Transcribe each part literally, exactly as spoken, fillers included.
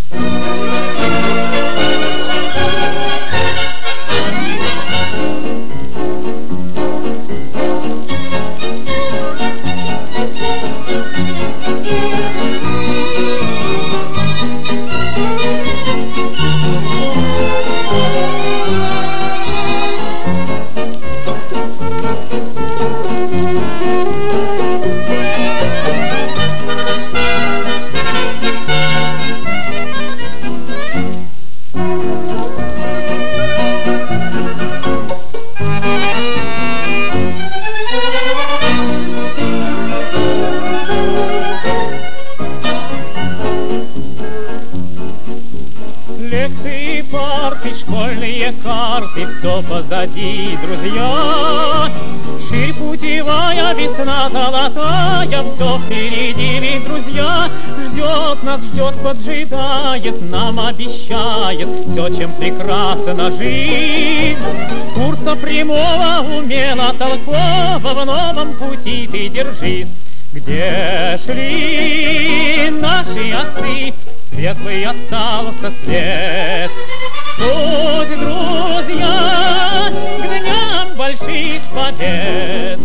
Лекции, парты, школьные карты, все позади, друзья. Ширь путевая, весна золотая, все впереди, ведь, друзья. Ждет нас, ждет, поджидает, нам обещает все, чем прекрасна жизнь. Курса прямого, умело, толкового, в новом пути ты держись. Где шли наши отцы, светлый остался след. Путь, друзья, к дням больших побед.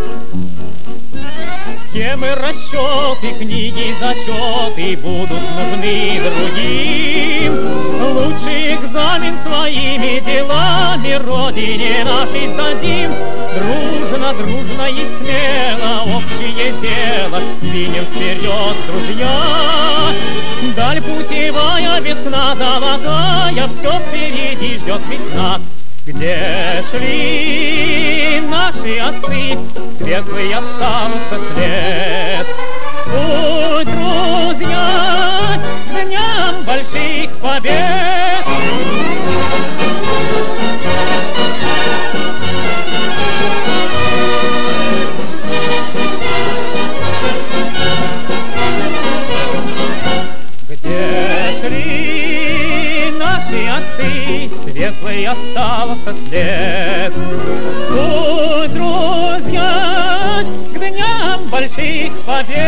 Схемы, расчеты, книги, зачеты будут нужны другим. Лучший экзамен своими делами Родине нашей сдадим. Дружно, дружно и смело общее дело двинем вперед, друзья. Даль путевая, весна золотая, все впереди ждет ведь нас. Где шли наши отцы, светлый остался след. Путь, друзья, к дням больших побед. Где шли наши отцы, светлый остался след. Путь, друзья, к дням больших побед.